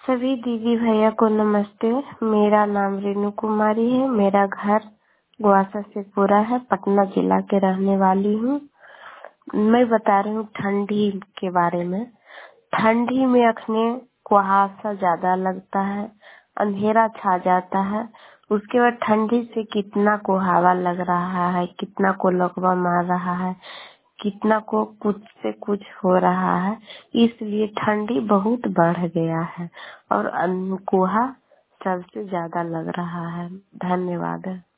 सभी दीदी भैया को नमस्ते। मेरा नाम रेणु कुमारी है। मेरा घर गुआसा से पूरा है। पटना जिला के रहने वाली हूँ। मैं बता रही हूँ ठंडी के बारे में। ठंडी में अखने कुहासा ज्यादा लगता है, अंधेरा छा जाता है। उसके बाद ठंडी से कितना को हवा लग रहा है, कितना को लकवा मार रहा है, कितना को कुछ से कुछ हो रहा है। इसलिए ठंडी बहुत बढ़ गया है और कुहा सबसे ज्यादा लग रहा है। धन्यवाद।